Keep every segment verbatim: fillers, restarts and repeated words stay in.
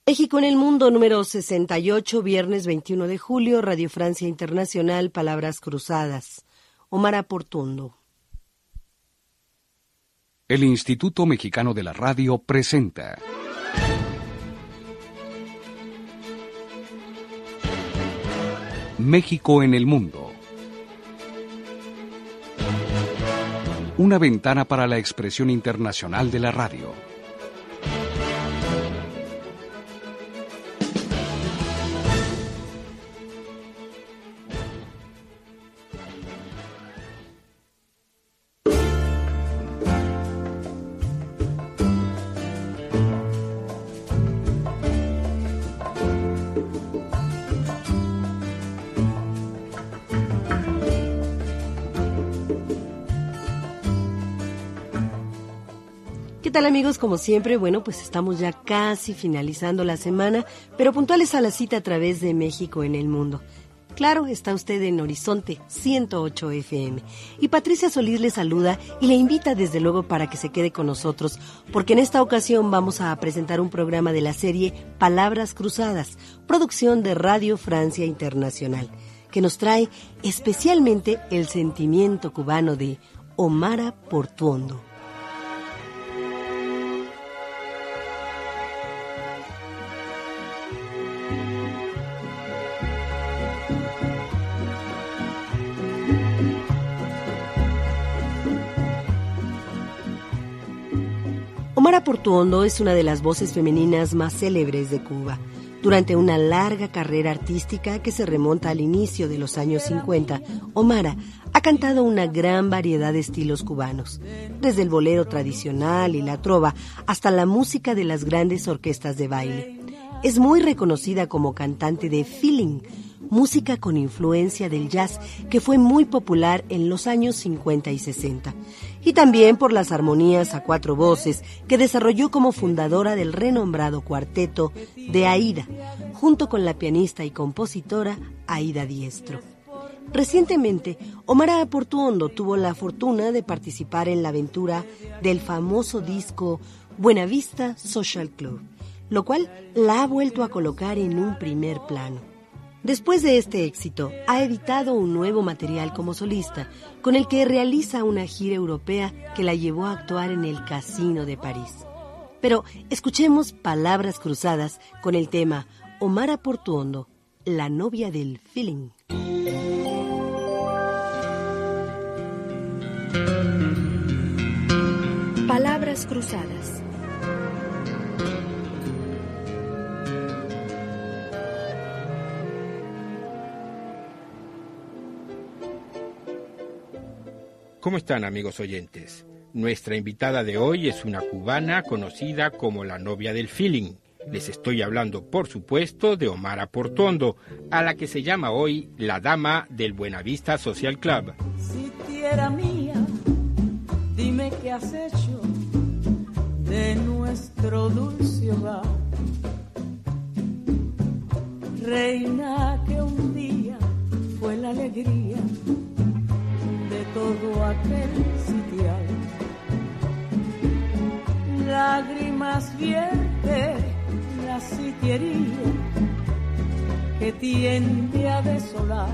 México en el Mundo, número sesenta y ocho, viernes veintiuno de julio, Radio Francia Internacional, Palabras Cruzadas. Omar Portuondo. El Instituto Mexicano de la Radio presenta México en el Mundo. Una ventana para la expresión internacional de la radio. ¿Qué tal, amigos? Como siempre, bueno, pues estamos ya casi finalizando la semana, pero puntuales a la cita a través de México en el Mundo. Claro, está usted en Horizonte ciento ocho F M. Y Patricia Solís le saluda y le invita desde luego para que se quede con nosotros, porque en esta ocasión vamos a presentar un programa de la serie Palabras Cruzadas, producción de Radio Francia Internacional, que nos trae especialmente el sentimiento cubano de Omar Portuondo. Omar Portuondo es una de las voces femeninas más célebres de Cuba. Durante una larga carrera artística que se remonta al inicio de los años cincuenta, Omar ha cantado una gran variedad de estilos cubanos, desde el bolero tradicional y la trova hasta la música de las grandes orquestas de baile. Es muy reconocida como cantante de feeling, música con influencia del jazz que fue muy popular en los años cincuenta y sesenta, y también por las armonías a cuatro voces que desarrolló como fundadora del renombrado cuarteto de Aida, junto con la pianista y compositora Aida Diestro. Recientemente, Omar Portuondo tuvo la fortuna de participar en la aventura del famoso disco Buenavista Social Club, lo cual la ha vuelto a colocar en un primer plano. Después de este éxito, ha editado un nuevo material como solista, con el que realiza una gira europea que la llevó a actuar en el Casino de París. Pero escuchemos Palabras Cruzadas con el tema Omar Portuondo, la novia del feeling. Palabras Cruzadas. ¿Cómo están, amigos oyentes? Nuestra invitada de hoy es una cubana conocida como la novia del feeling. Les estoy hablando, por supuesto, de Omar Portuondo, a la que se llama hoy la dama del Buenavista Social Club. Si tierra mía, dime qué has hecho de nuestro dulce hogar. Reina que un día fue la alegría de todo aquel sitial. Lágrimas vierte la sitiería que tiende a desolar,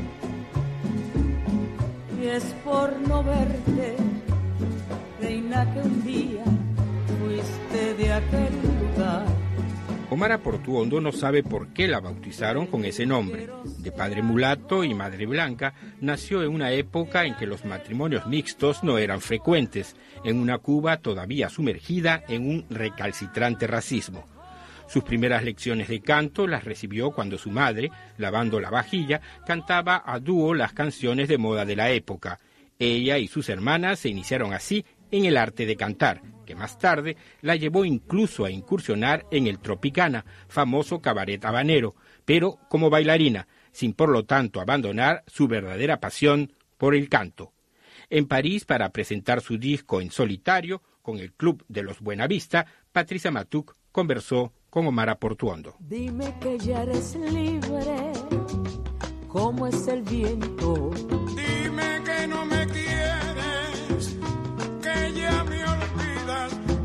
y es por no verte, reina, que un día fuiste de aquel lugar. Omar Portuondo no sabe por qué la bautizaron con ese nombre. De padre mulato y madre blanca, nació en una época en que los matrimonios mixtos no eran frecuentes, en una Cuba todavía sumergida en un recalcitrante racismo. Sus primeras lecciones de canto las recibió cuando su madre, lavando la vajilla, cantaba a dúo las canciones de moda de la época. Ella y sus hermanas se iniciaron así en el arte de cantar, que más tarde la llevó incluso a incursionar en el Tropicana, famoso cabaret habanero, pero como bailarina, sin por lo tanto abandonar su verdadera pasión por el canto. En París, para presentar su disco en solitario con el Club de los Buenavista, Patricia Matuc conversó con Omar Portuondo. Dime que ya eres libre, como es el viento. Dime que no me quieres, que ya me olvidas,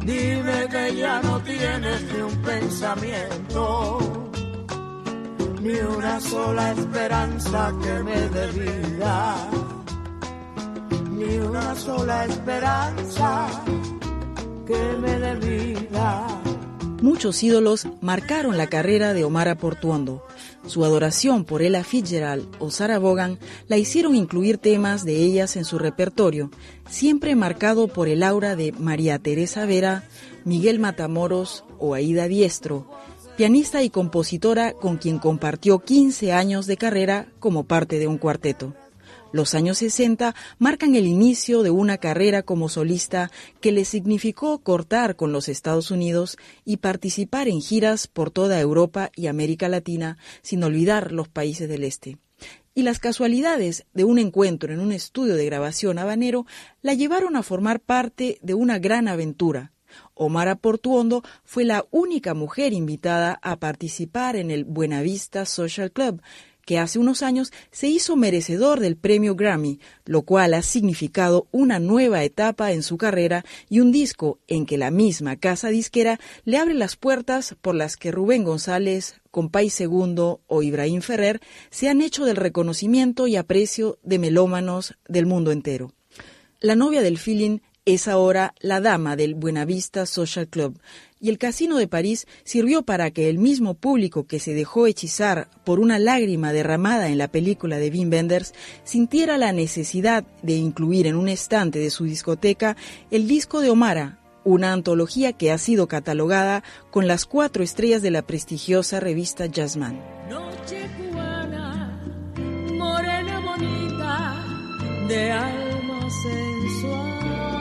Dime que ya no tienes ni un pensamiento, ni una sola esperanza que me dé vida, ni una sola esperanza que me dé vida. Muchos ídolos marcaron la carrera de Omar Portuondo. Su adoración por Ella Fitzgerald o Sarah Vaughan la hicieron incluir temas de ellas en su repertorio, siempre marcado por el aura de María Teresa Vera, Miguel Matamoros o Aída Diestro, pianista y compositora con quien compartió quince años de carrera como parte de un cuarteto. Los años sesenta marcan el inicio de una carrera como solista que le significó cortar con los Estados Unidos y participar en giras por toda Europa y América Latina, sin olvidar los países del este. Y las casualidades de un encuentro en un estudio de grabación habanero la llevaron a formar parte de una gran aventura. Omar Portuondo fue la única mujer invitada a participar en el Buenavista Social Club, que hace unos años se hizo merecedor del premio Grammy, lo cual ha significado una nueva etapa en su carrera y un disco en que la misma casa disquera le abre las puertas por las que Rubén González, Compay Segundo o Ibrahim Ferrer se han hecho del reconocimiento y aprecio de melómanos del mundo entero. La novia del feeling es ahora la dama del Buenavista Social Club, y el Casino de París sirvió para que el mismo público que se dejó hechizar por una lágrima derramada en la película de Wim Wenders sintiera la necesidad de incluir en un estante de su discoteca el disco de Omara, una antología que ha sido catalogada con las cuatro estrellas de la prestigiosa revista Jazzman. Noche cubana, morena bonita, de alma sensual,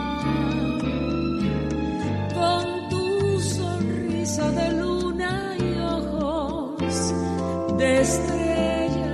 con tu sonrisa de luna y ojos de estrellas.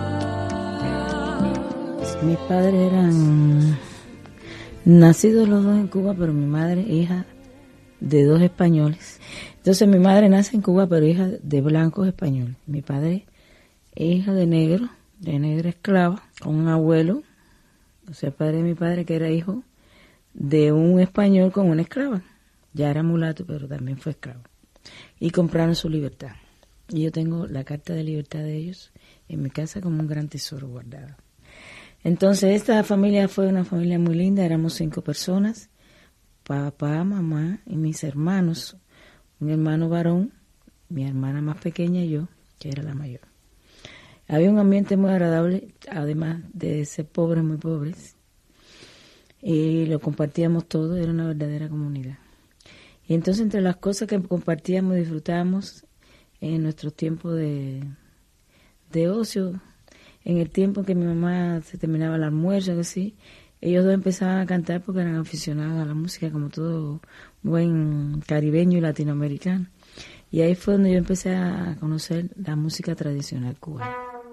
Mis padres eran nacidos los dos en Cuba, pero mi madre hija de dos españoles. Entonces mi madre nace en Cuba, pero hija de blancos españoles. Mi padre es hija de negro, de negra esclava, con un abuelo, o sea, el padre de mi padre, que era hijo de un español con una esclava. Ya era mulato, pero también fue esclavo. Y compraron su libertad. Y yo tengo la carta de libertad de ellos en mi casa como un gran tesoro guardado. Entonces esta familia fue una familia muy linda, éramos cinco personas, papá, mamá y mis hermanos, un hermano varón, mi hermana más pequeña y yo, que era la mayor. Había un ambiente muy agradable, además de ser pobres, muy pobres, y lo compartíamos todo, era una verdadera comunidad. Y entonces entre las cosas que compartíamos y disfrutábamos en nuestros tiempos de, de ocio, en el tiempo que mi mamá se terminaba el almuerzo, así, ellos dos empezaban a cantar porque eran aficionados a la música, como todo buen caribeño y latinoamericano. Y ahí fue donde yo empecé a conocer la música tradicional cubana.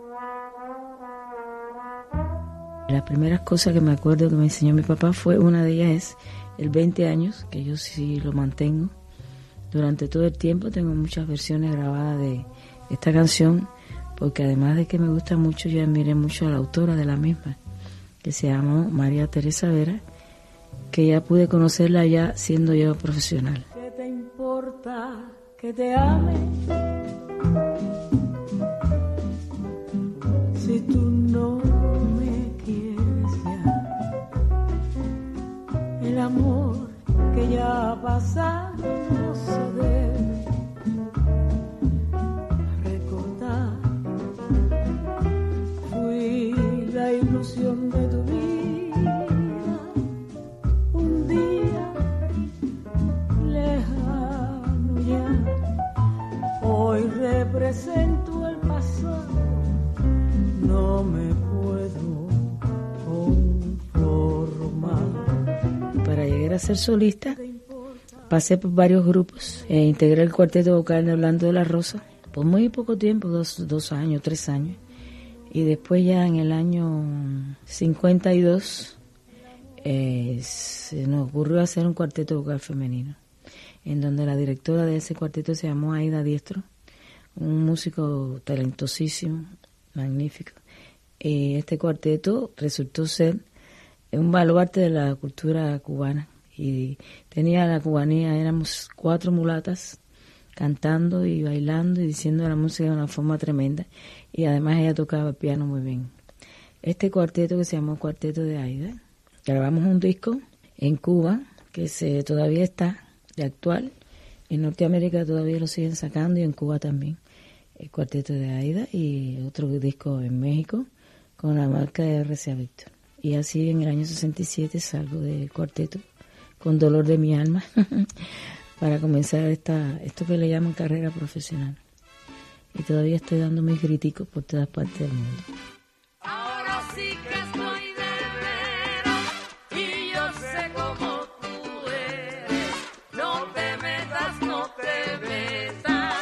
Las primeras cosas que me acuerdo que me enseñó mi papá fue, una de ellas es el veinte años, que yo sí lo mantengo. Durante todo el tiempo tengo muchas versiones grabadas de esta canción, porque además de que me gusta mucho, yo admiré mucho a la autora de la misma, que se llamó María Teresa Vera, que ya pude conocerla ya siendo yo profesional. ¿Qué te importa que te ame si tú no me quieres ya? El amor que ya ha pasado no se debe recordar. Fui la ilusión de tu vida, un día lejano ya. Hoy represento el pasado, no me puedo conformar. Para llegar a ser solista, pasé por varios grupos, e integré el cuarteto vocal de Orlando de la Rosa, por muy poco tiempo, dos, dos años, tres años. Y después ya en el año cincuenta y dos eh, se nos ocurrió hacer un cuarteto vocal femenino, en donde la directora de ese cuarteto se llamó Aída Diestro, un músico talentosísimo, magnífico. Y este cuarteto resultó ser un baluarte de la cultura cubana Y tenía la cubanía, éramos cuatro mulatas cantando y bailando y diciendo la música de una forma tremenda. Y además ella tocaba el piano muy bien. Este cuarteto que se llamó Cuarteto de Aida, grabamos un disco en Cuba que se todavía está de actual. En Norteamérica todavía lo siguen sacando y en Cuba también. El Cuarteto de Aida y otro disco en México con la marca de R C A Víctor. Y así en el año sesenta y siete salgo del cuarteto con dolor de mi alma para comenzar esta esto que le llaman carrera profesional. Y todavía estoy dando mis griticos por todas partes del mundo. Ahora sí que estoy de veras y yo sé cómo tú eres. No te metas, no te metas.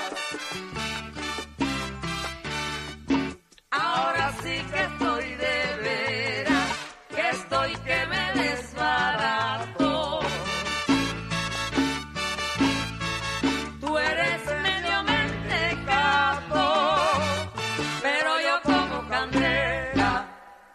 Ahora sí que estoy de veras, que estoy que me desbarato. Tú eres medio mentecato, pero yo como candela.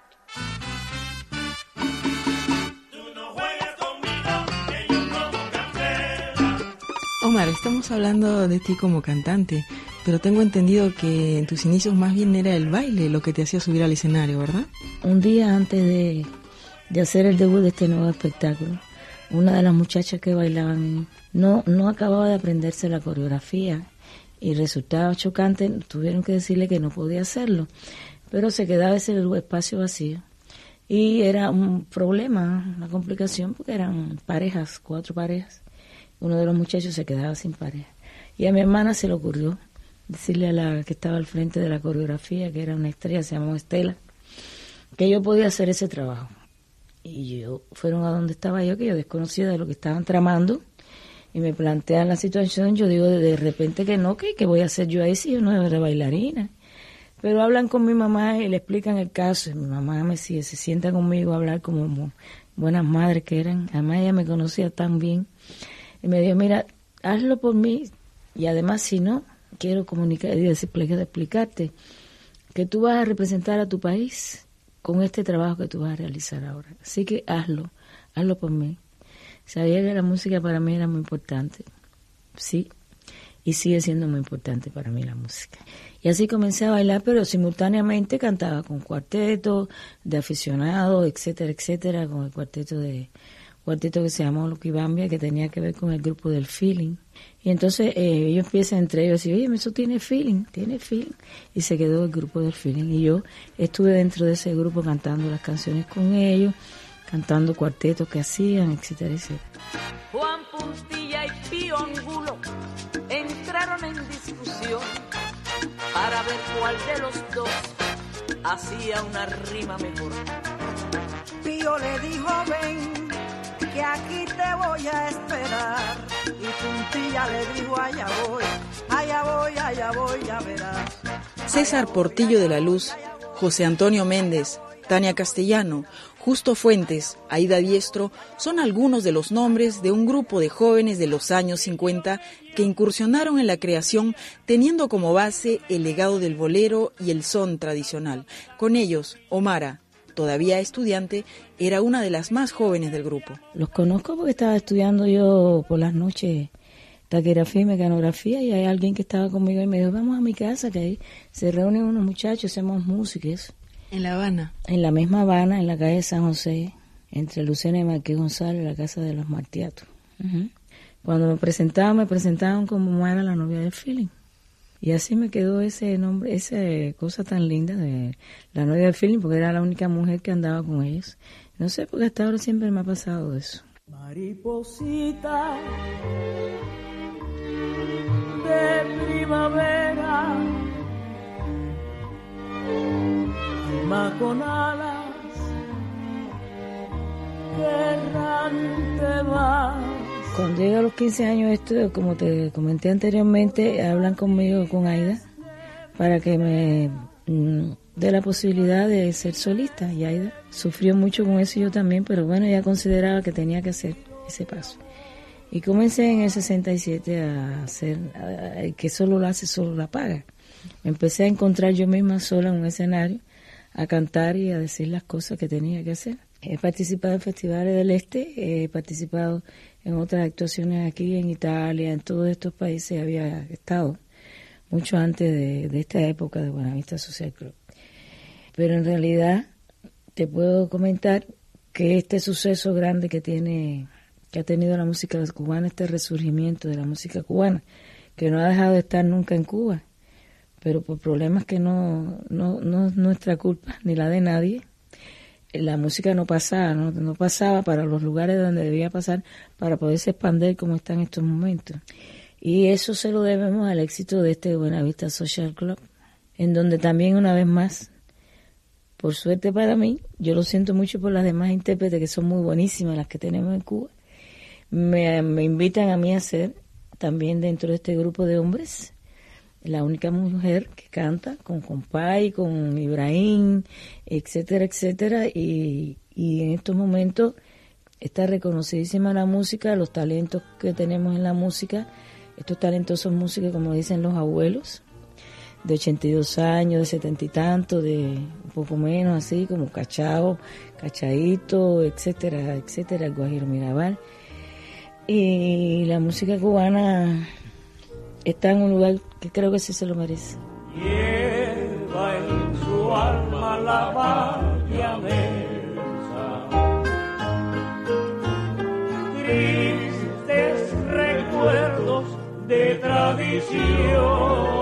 Tú no juegues conmigo, que yo como candela. Omar, estamos hablando de ti como cantante, pero tengo entendido que en tus inicios más bien era el baile lo que te hacía subir al escenario, ¿verdad? Un día antes de, de hacer el debut de este nuevo espectáculo, una de las muchachas que bailaban no, no acababa de aprenderse la coreografía y resultaba chocante, tuvieron que decirle que no podía hacerlo, pero se quedaba ese espacio vacío. Y era un problema, una complicación, porque eran parejas, cuatro parejas. Uno de los muchachos se quedaba sin pareja. Y a mi hermana se le ocurrió decirle a la que estaba al frente de la coreografía, que era una estrella, se llamaba Estela, que yo podía hacer ese trabajo. Y yo fueron a donde estaba yo, que yo desconocía de lo que estaban tramando, y me plantean la situación. Yo digo de, de repente que no, que, que voy a hacer yo ahí si yo no era bailarina. Pero hablan con mi mamá y le explican el caso, y mi mamá me sigue, se sienta conmigo a hablar como buenas madres que eran. Además ella me conocía tan bien, y me dijo, mira, hazlo por mí, y además si no, quiero comunicar y explicarte que tú vas a representar a tu país con este trabajo que tú vas a realizar ahora. Así que hazlo, hazlo por mí. Sabía que la música para mí era muy importante, sí, y sigue siendo muy importante para mí la música. Y así comencé a bailar, pero simultáneamente cantaba con cuarteto de aficionados, etcétera, etcétera, con el cuarteto de cuarteto que se llamó Loquibambia, que tenía que ver con el grupo del feeling. Y entonces eh, ellos empiezan entre ellos a decir, oye, eso tiene feeling, tiene feeling. Y se quedó el grupo del feeling. Y yo estuve dentro de ese grupo cantando las canciones con ellos, cantando cuartetos que hacían, etcétera, etcétera. Juan Puntilla y Pío Angulo entraron en discusión para ver cuál de los dos hacía una rima mejor. Pío le dijo, ven, que aquí te voy a esperar. Y Puntilla le dijo, allá voy, allá voy, allá voy, ya verás. César Portillo de la Luz, José Antonio Méndez, Tania Castellano, Justo Fuentes, Aida Diestro son algunos de los nombres de un grupo de jóvenes de los años cincuenta que incursionaron en la creación teniendo como base el legado del bolero y el son tradicional. Con ellos, Omara, todavía estudiante, era una de las más jóvenes del grupo. Los conozco porque estaba estudiando yo por las noches taquigrafía y mecanografía, y hay alguien que estaba conmigo y me dijo, vamos a mi casa, que ahí se reúnen unos muchachos, hacemos música y eso. ¿En La Habana? En la misma Habana, en la calle San José, entre Lucena y Marqués González, la casa de los Martiatos. Uh-huh. Cuando me presentaban, me presentaban como Mara, la novia del feeling. Y así me quedó ese nombre, esa cosa tan linda de la novia del feeling, porque era la única mujer que andaba con ellos. No sé, porque hasta ahora siempre me ha pasado eso. Mariposita de primavera, alma con alas, que errante vas. Cuando llego a los quince años, esto, como te comenté anteriormente, hablan conmigo, con Aida, para que me mm, dé la posibilidad de ser solista. Y Aida sufrió mucho con eso, y yo también, pero bueno, ella consideraba que tenía que hacer ese paso. Y comencé en el sesenta y siete a hacer, a, a, que solo lo hace, solo la paga. Me empecé a encontrar yo misma sola en un escenario, a cantar y a decir las cosas que tenía que hacer. He participado en festivales del este, he participado en otras actuaciones aquí en Italia, en todos estos países había estado, mucho antes de, de esta época de Buenavista Social Club. Pero en realidad te puedo comentar que este suceso grande que tiene, que ha tenido la música cubana, este resurgimiento de la música cubana, que no ha dejado de estar nunca en Cuba, pero por problemas que no, no, no es nuestra culpa, ni la de nadie, la música no pasaba, no, no pasaba para los lugares donde debía pasar para poderse expandir como está en estos momentos. Y eso se lo debemos al éxito de este Buenavista Social Club, en donde también una vez más, por suerte para mí, yo lo siento mucho por las demás intérpretes que son muy buenísimas las que tenemos en Cuba, me, me invitan a mí a ser también dentro de este grupo de hombres la única mujer que canta con Compay, con Ibrahim, etcétera, etcétera, y, y en estos momentos está reconocidísima la música, los talentos que tenemos en la música, estos talentosos músicos, como dicen los abuelos, de ochenta y dos años, de setenta y tanto, de un poco menos, así como Cachao, Cachaíto, etcétera, etcétera, el Guajiro Mirabal. Y la música cubana está en un lugar que creo que sí se lo merece. Lleva en su alma la valla mensa, tristes recuerdos de tradición.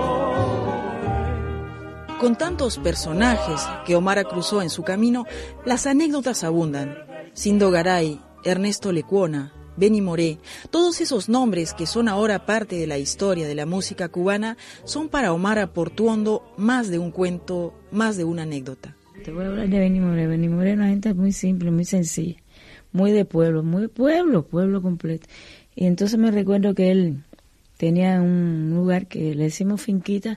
Con tantos personajes que Omara cruzó en su camino, las anécdotas abundan. Sindo Garay, Ernesto Lecuona, Benny Moré, todos esos nombres que son ahora parte de la historia de la música cubana son para Omara Portuondo más de un cuento, más de una anécdota. Te voy a hablar de Benny Moré. Benny Moré es una gente muy simple, muy sencilla, muy de pueblo, muy pueblo, pueblo completo. Y entonces me recuerdo que él tenía un lugar que le decimos finquita,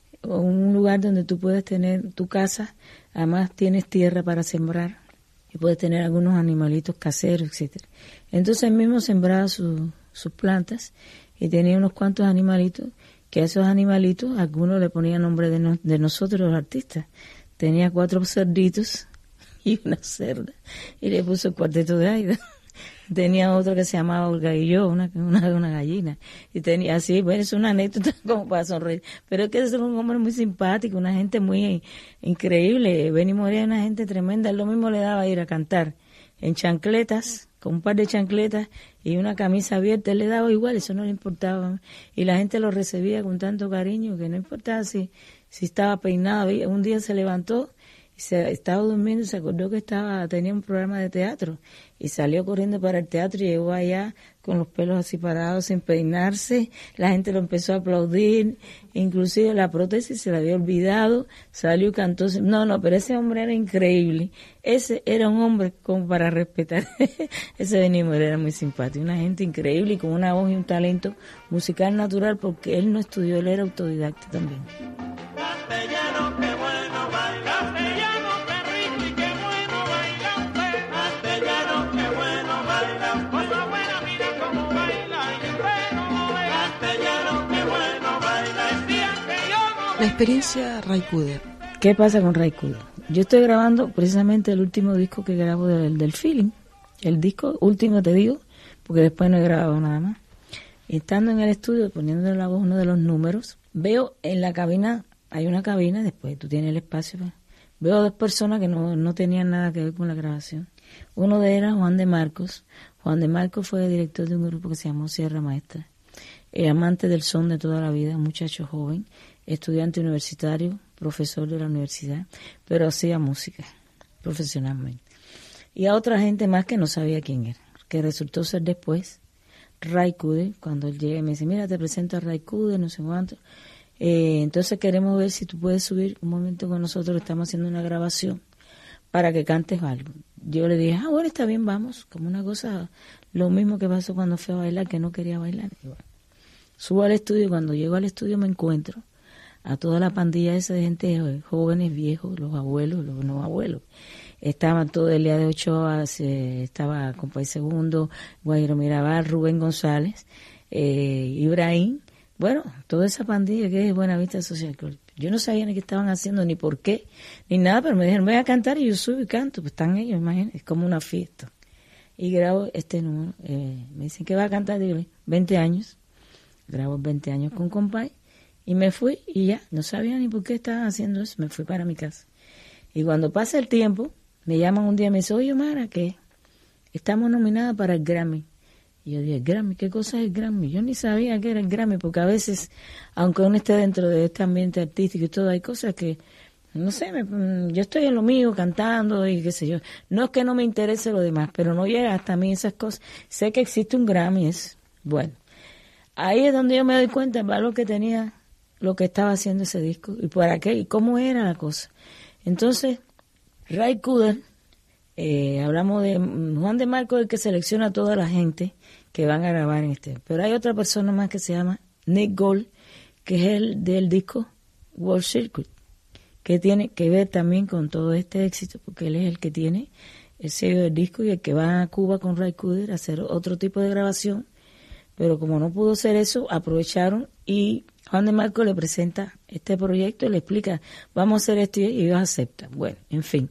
un lugar donde tú puedes tener tu casa, además tienes tierra para sembrar y puedes tener algunos animalitos caseros, etcétera. Entonces él mismo sembraba su, sus plantas y tenía unos cuantos animalitos, que a esos animalitos algunos le ponían nombre de, no, de nosotros los artistas. Tenía cuatro cerditos y una cerda y le puso el Cuarteto de Aida. Tenía otro que se llamaba Olga y yo, una, una, una gallina. Y tenía así, bueno, es una anécdota como para sonreír. Pero es que es un hombre muy simpático, una gente muy increíble. Benny Moré es una gente tremenda. Él lo mismo le daba a ir a cantar en chancletas, con un par de chancletas y una camisa abierta. Él le daba igual, eso no le importaba. Y la gente lo recibía con tanto cariño que no importaba si, si estaba peinado. Un día se levantó y se estaba durmiendo y se acordó que estaba tenía un programa de teatro y salió corriendo para el teatro y llegó allá con los pelos así parados sin peinarse. La gente lo empezó a aplaudir, inclusive la prótesis se la había olvidado, salió y cantó. No, no, pero ese hombre era increíble. Ese era un hombre como para respetar. Ese Benny Moré era muy simpático, una gente increíble y con una voz y un talento musical natural porque él no estudió, él era autodidacta también. Castellano, qué bueno baila. Castellano, qué rico y qué bueno baila usted. Castellano, qué bueno baila. Cosa buena, mira cómo baila y bueno ve. Castellano, qué bueno baila. Decían que yo no. La experiencia Ray Cooder. ¿Qué pasa con Ray Cooder? Yo estoy grabando precisamente el último disco que grabo del, del Feeling. El disco último, te digo, porque después no he grabado nada más. Estando en el estudio, poniéndole la voz uno de los números, veo en la cabina, hay una cabina, después tú tienes el espacio, veo dos personas que no, no tenían nada que ver con la grabación. Uno de ellos era Juan de Marcos. Juan de Marcos fue director de un grupo que se llamó Sierra Maestra. Eh, amante del son de toda la vida, un muchacho joven, estudiante universitario, profesor de la universidad, pero hacía música profesionalmente. Y a otra gente más que no sabía quién era, que resultó ser después Ray Cooder. Cuando él llega y me dice, mira, te presento a Ray Cooder, no sé cuánto. Eh, entonces queremos ver si tú puedes subir un momento con nosotros, estamos haciendo una grabación para que cantes algo. Yo le dije, ah, bueno, está bien, vamos, como una cosa, lo mismo que pasó cuando fui a bailar, que no quería bailar. Y bueno, subo al estudio y cuando llego al estudio me encuentro a toda la pandilla esa de gente, jóvenes, viejos, los abuelos, los no abuelos. Estaban todo el día de Ochoa, eh, estaba Compay Segundo, Guajiro Mirabal, Rubén González, eh, Ibrahim. Bueno, toda esa pandilla que es Buenavista Social Club. Yo no sabía ni qué estaban haciendo, ni por qué, ni nada, pero me dijeron, voy a cantar y yo subo y canto. Pues están ellos, imagínense, es como una fiesta. Y grabo este número. Eh, me dicen que va a cantar, digo, veinte años. Grabo veinte años con Compay. Y me fui y ya, no sabía ni por qué estaban haciendo eso. Me fui para mi casa. Y cuando pasa el tiempo, me llaman un día y me dicen, oye, Mara, que estamos nominadas para el Grammy. Y yo dije, ¿Grammy? ¿Qué cosa es el Grammy? Yo ni sabía qué era el Grammy, porque a veces, aunque uno esté dentro de este ambiente artístico y todo, hay cosas que, no sé, me, yo estoy en lo mío, cantando y qué sé yo. No es que no me interese lo demás, pero no llega hasta a mí esas cosas. Sé que existe un Grammy, es bueno. Ahí es donde yo me doy cuenta del valor que tenía lo que estaba haciendo ese disco y para qué y cómo era la cosa. Entonces, Ray Cooder, eh, hablamos de Juan de Marco, el que selecciona a toda la gente que van a grabar en este. Pero hay otra persona más que se llama Nick Gold, que es el del disco World Circuit, que tiene que ver también con todo este éxito, porque él es el que tiene el sello del disco y el que va a Cuba con Ray Cooder a hacer otro tipo de grabación. Pero como no pudo ser eso, aprovecharon y Juan de Marco le presenta este proyecto y le explica, vamos a hacer esto y ellos aceptan. Bueno, en fin,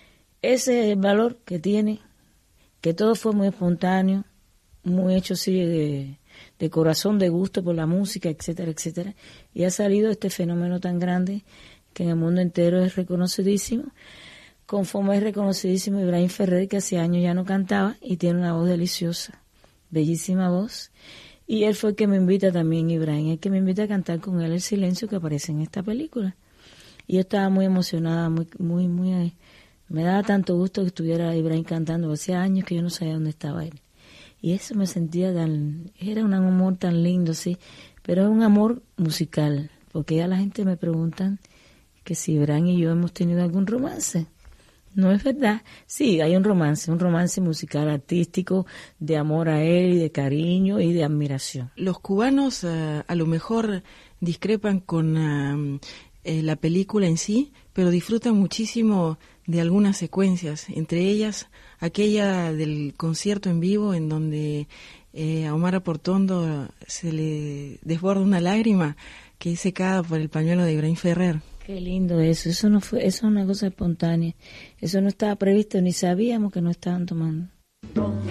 ese es el valor que tiene, que todo fue muy espontáneo, muy hecho así de, de corazón, de gusto por la música, etcétera, etcétera. Y ha salido este fenómeno tan grande que en el mundo entero es reconocidísimo. Conforme es reconocidísimo Ibrahim Ferrer, que hace años ya no cantaba y tiene una voz deliciosa, bellísima voz. Y él fue el que me invita también, Ibrahim, el que me invita a cantar con él El Silencio, que aparece en esta película. Y yo estaba muy emocionada, muy, muy, muy... Me daba tanto gusto que estuviera Ibrahim cantando. Hacía años que yo no sabía dónde estaba él. Y eso me sentía tan... Era un amor tan lindo, sí, pero es un amor musical, porque ya la gente me preguntan que si Ibrahim y yo hemos tenido algún romance. No es verdad. Sí, hay un romance, un romance musical, artístico, de amor a él, y de cariño y de admiración. Los cubanos uh, a lo mejor discrepan con uh, eh, la película en sí, pero disfrutan muchísimo de algunas secuencias, entre ellas aquella del concierto en vivo en donde eh, a Omar Portuondo se le desborda una lágrima que es secada por el pañuelo de Ibrahim Ferrer. Qué lindo eso, eso no fue, eso es una cosa espontánea, eso no estaba previsto, ni sabíamos que no estaban tomando. ¿Dónde?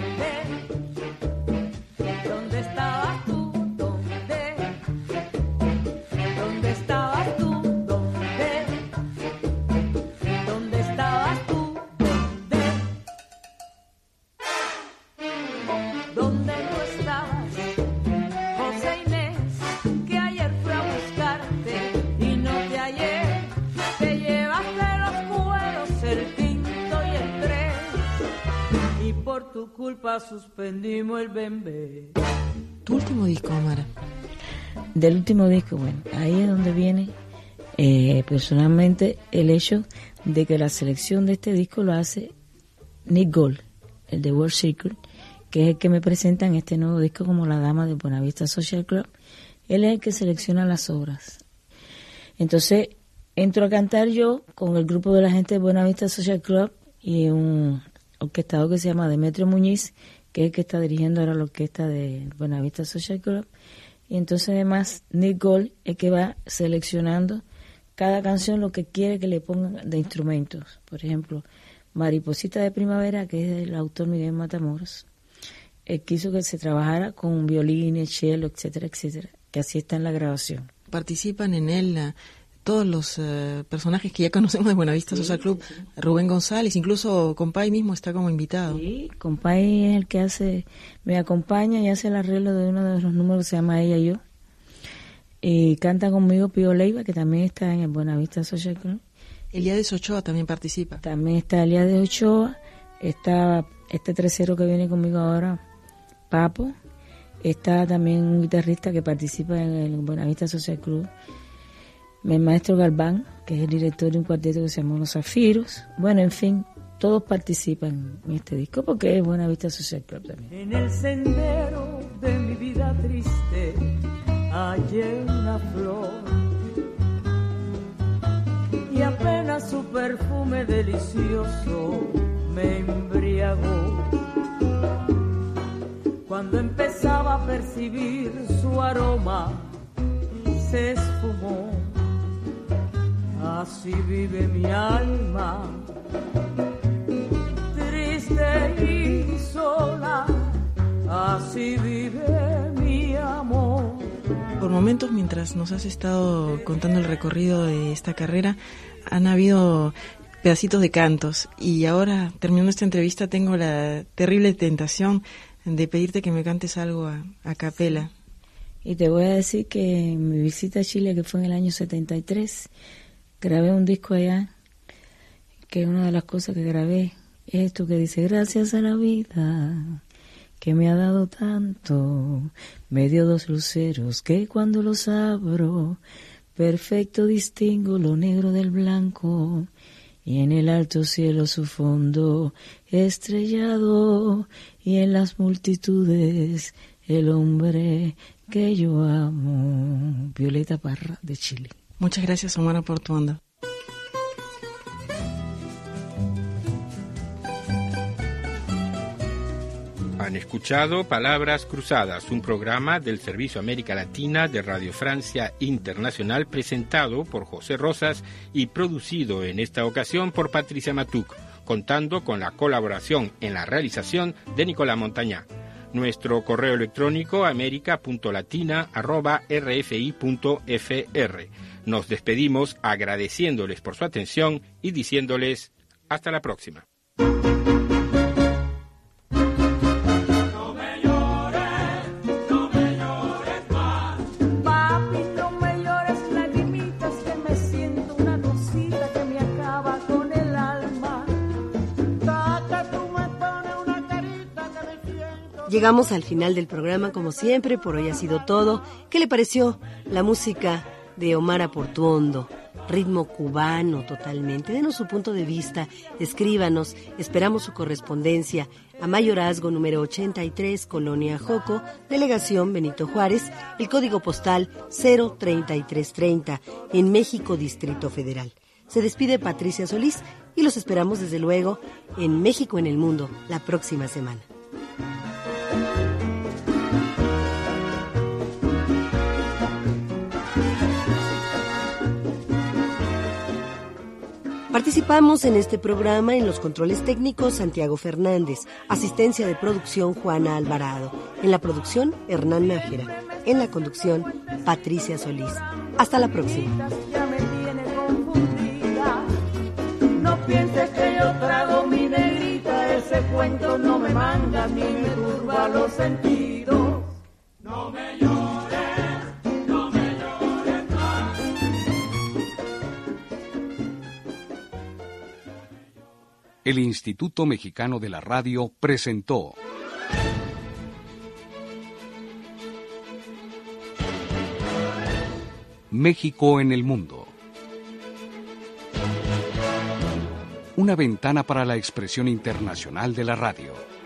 ¿Dónde estabas tú? ¿Dónde? ¿Dónde estabas tú? ¿Dónde? ¿Dónde estabas tú? ¿Dónde? ¿Dónde no estabas? José Inés, que ayer fui a buscarte y no te hallé. Te llevaste los cueros, el tinto y el tren, y por tu culpa suspendimos el bembé. ¿Tu último disco, Omar? Del último disco, bueno, ahí es donde viene eh, personalmente el hecho de que la selección de este disco lo hace Nick Gold, el de World Circuit, que es el que me presenta en este nuevo disco como la dama de Buenavista Social Club. Él es el que selecciona las obras. Entonces entro a cantar yo con el grupo de la gente de Buenavista Social Club y un orquestador que se llama Demetrio Muñiz, que es el que está dirigiendo ahora la orquesta de Buenavista Social Club. Y entonces además Nick Gold es que va seleccionando cada canción lo que quiere que le pongan de instrumentos. Por ejemplo, Mariposita de Primavera, que es del autor Miguel Matamoros. Él quiso que se trabajara con violín, cello, etcétera, etcétera, que así está en la grabación. Participan en él uh, todos los uh, personajes que ya conocemos de Buenavista sí, Social Club, sí, sí. Rubén González, incluso Compay mismo está como invitado. Sí, Compay es el que hace, me acompaña y hace el arreglo de uno de los números que se llama Ella y Yo. Y canta conmigo Pío Leiva, que también está en el Buenavista Social Club. Eliades Ochoa también participa. También está Eliades Ochoa, está este tercero que viene conmigo ahora, Papo. Está también un guitarrista que participa en el Buenavista Social Club, el maestro Galván, que es el director de un cuarteto que se llama Los Zafiros. Bueno, en fin, todos participan en este disco porque es Buenavista Social Club también. En el sendero de mi vida triste hallé una flor y apenas su perfume delicioso me embriagó. Cuando empezaba a percibir su aroma, se esfumó así vive mi alma, triste y sola, así vive mi amor. Por momentos, mientras nos has estado contando el recorrido de esta carrera, han habido pedacitos de cantos, y ahora, terminando esta entrevista, tengo la terrible tentación de pedirte que me cantes algo a, a capela. Y te voy a decir que en mi visita a Chile, que fue en el año setenta y tres, grabé un disco allá, que una de las cosas que grabé es esto que dice: gracias a la vida que me ha dado tanto, me dio dos luceros que cuando los abro, perfecto distingo lo negro del blanco, y en el alto cielo su fondo estrellado, y en las multitudes el hombre que yo amo. Violeta Parra, de Chile. Muchas gracias, Omar Portuondo. Han escuchado Palabras Cruzadas, un programa del Servicio América Latina de Radio Francia Internacional, presentado por José Rosas y producido en esta ocasión por Patricia Matuc, contando con la colaboración en la realización de Nicolás Montañá. Nuestro correo electrónico america punto latina arroba r f i punto f r. Nos despedimos agradeciéndoles por su atención y diciéndoles hasta la próxima. Llegamos al final del programa, como siempre. Por hoy ha sido todo. ¿Qué le pareció la música de Omar Portuondo? Ritmo cubano totalmente. Denos su punto de vista, escríbanos. Esperamos su correspondencia a Mayorazgo número ochenta y tres, Colonia Joco, Delegación Benito Juárez, el código postal cero treinta y tres treinta, en México, Distrito Federal. Se despide Patricia Solís y los esperamos desde luego en México en el Mundo la próxima semana. Participamos en este programa en los controles técnicos Santiago Fernández, asistencia de producción Juana Alvarado, en la producción Hernán Nájera, en la conducción Patricia Solís. Hasta la próxima. Ya me tiene confundida. No pienses que yo trago mi negrita, ese cuento no me manda ni me turba los sentidos. No me llores, no me llores más. El Instituto Mexicano de la Radio presentó México en el Mundo. Una ventana para la expresión internacional de la radio.